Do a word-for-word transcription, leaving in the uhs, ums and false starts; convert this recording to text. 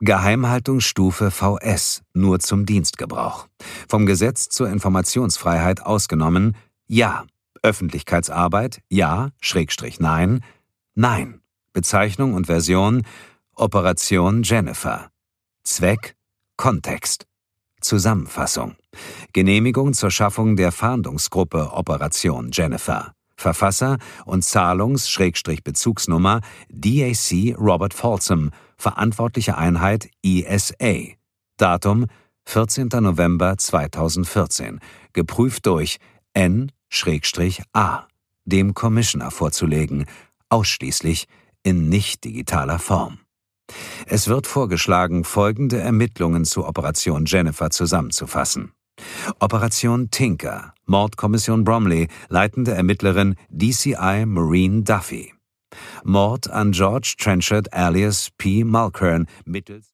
Geheimhaltungsstufe V S, nur zum Dienstgebrauch. Vom Gesetz zur Informationsfreiheit ausgenommen, ja. Öffentlichkeitsarbeit, ja, Schrägstrich nein, nein. Bezeichnung und Version, Operation Jennifer. Zweck, Kontext. Zusammenfassung. Genehmigung zur Schaffung der Fahndungsgruppe Operation Jennifer. Verfasser und Zahlungs-Bezugsnummer D A C Robert Folsom, verantwortliche Einheit E S A. Datum vierzehnter November zweitausendvierzehn. Geprüft durch N A, dem Commissioner vorzulegen, ausschließlich in nicht digitaler Form. Es wird vorgeschlagen, folgende Ermittlungen zu Operation Jennifer zusammenzufassen. Operation Tinker, Mordkommission Bromley, leitende Ermittlerin D C I Maureen Duffy. Mord an George Trenchard alias P. Mulkern mittels